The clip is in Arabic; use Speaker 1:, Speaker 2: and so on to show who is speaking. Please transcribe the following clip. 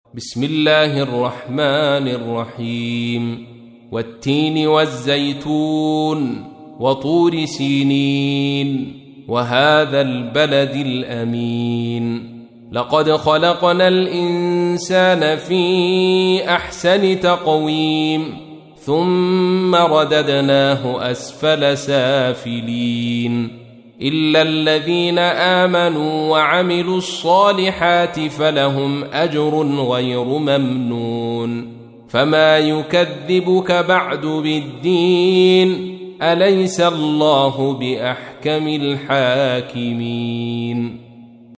Speaker 1: بسم الله الرحمن الرحيم والتين والزيتون وطور سينين وهذا البلد الأمين لقد خلقنا الإنسان في أحسن تقويم ثم رددناه أسفل سافلين إلا الذين آمنوا وعملوا الصالحات فلهم أجر غير ممنون فما يكذبك بعد بالدين أليس الله بأحكم الحاكمين